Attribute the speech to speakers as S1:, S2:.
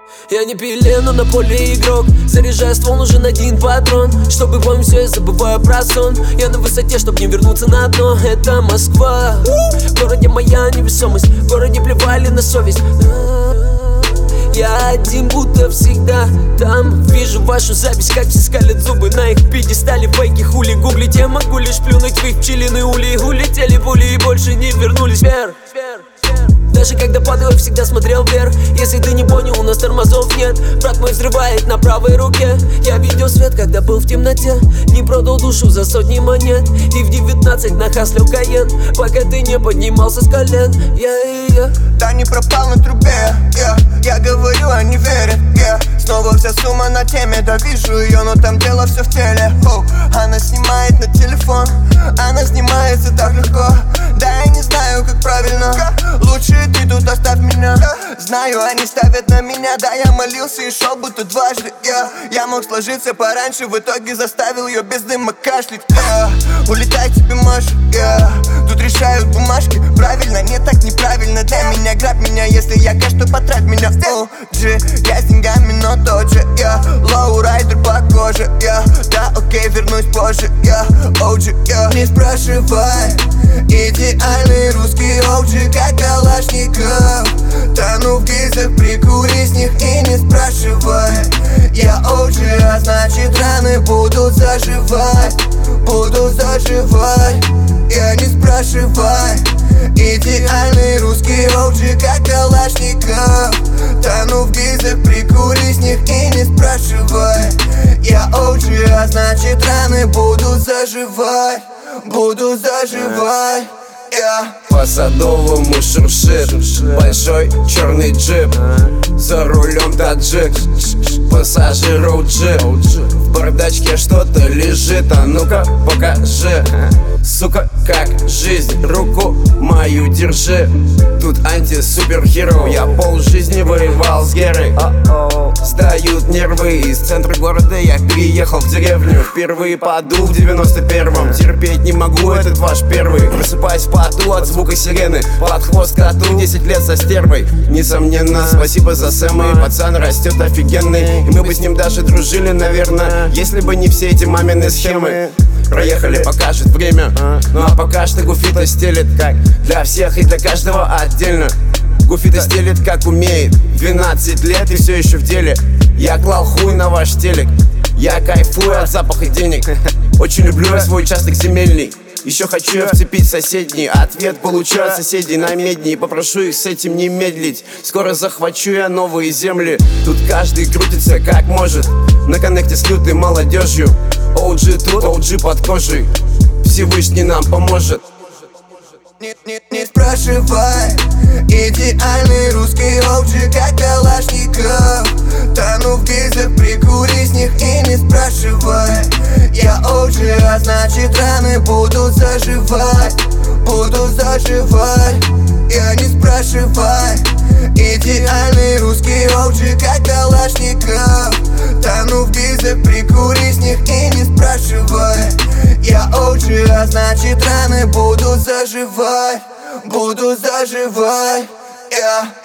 S1: Я не пилен, но на поле игрок. Заряжаю ствол, нужен один патрон. Чтобы помнить все, я забываю про сон. Я на высоте, чтоб не вернуться на дно. Это Москва, в городе моя невесомость. В городе плевали на совесть. Я один, будто всегда там. Вижу вашу запись, как все скалят зубы на их пьедестале. Фейки, хули, гуглить, я могу лишь плюнуть в их пчелиные ули. Улетели пули и больше не вернулись вверх. Даже когда падаю, всегда смотрел вверх. Если ты не понял, у нас тормозов нет. Брат мой взрывает на правой руке. Я видел свет, когда был в темноте. Не продал душу за сотни монет. И в 19 нахаслил Каен, пока ты не поднимался с колен.
S2: Да не пропал на трубе, я говорю, они верят, Снова вся сумма на теме, да вижу ее, но там дело все в теле. Она снимает на телефон, она снимается так легко. Да я не знаю, как правильно, лучше ты тут оставь меня. Знаю, они ставят на меня, да я молился и шел будто дважды. Я мог сложиться пораньше, в итоге заставил ее без дыма кашлять. Улетай тебе Маша, тут решают бумажки. Правильно, не так неправильно для меня. Грабь меня, если я кэш, то потрать меня. OG, я с деньгами, но тот же, лоурайдер по коже, да окей, вернусь позже, OG, не спрашивай. Идеальный русский OG, как Калашников. Тону в гильзах, прикури с них и не спрашивай. Я OG, а значит раны будут заживать. Будут заживать, я не спрашивай. Идеальный русский OG, как Калашников. Тону в гильзах, прикури с них и не спрашивай. Я OG, а значит раны будут заживать. Будут заживать.
S3: По Садовому шуршит большой черный джип. За рулем таджик, пассажир OG. В бардачке что-то лежит, а ну-ка покажи. Сука, как жизнь, руку мою держи. Тут анти-супергеро, я полжизни воевал с Герой. Сдают нервы, из центра города я переехал в деревню. Впервые подул в 91-м, терпеть не могу этот ваш первый. Просыпаюсь в поту от звука сирены, под хвост коту 10 лет со стервой. Несомненно, спасибо за Сэма, и пацан растет офигенный. И мы бы с ним даже дружили, наверное, если бы не все эти мамины схемы. Проехали, покажет время, ну а пока что Гуфита стелит, как для всех и для каждого отдельно. Гуфита стелит как умеет, 12 лет и все еще в деле. Я клал хуй на ваш телек, я кайфую от запаха денег. Очень люблю я свой участок земельный. Еще хочу я вцепить соседний. Ответ получу от соседей на медни. Попрошу их с этим не медлить. Скоро захвачу я новые земли. Тут каждый крутится как может. На коннекте с лютой молодежью. OG тут, OG под кожей. Всевышний нам поможет.
S2: Не спрашивай. Идеальный русский OG, как Калашников. Тону в гильзах, прикури с них и не спрашивай. Я OG, а значит раны будут заживать. Будут заживать, я не спрашивай. Идеальный русский OG, как Калашников. Тону в гильзах, прикури с них и не спрашивай. Я OG, а значит раны будут заживать. Будут заживать,